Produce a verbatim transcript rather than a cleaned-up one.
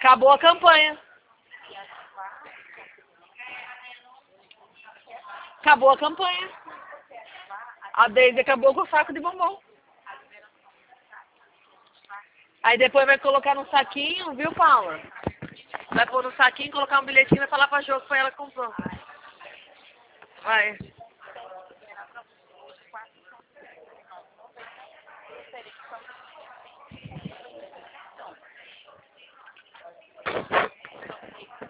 Acabou a campanha. Acabou a campanha. A Deise acabou com o saco de bombom. Aí depois vai colocar no saquinho, viu, Paula? Vai pôr no saquinho, colocar um bilhetinho e vai falar pra Jo que foi ela que comprou. Vai.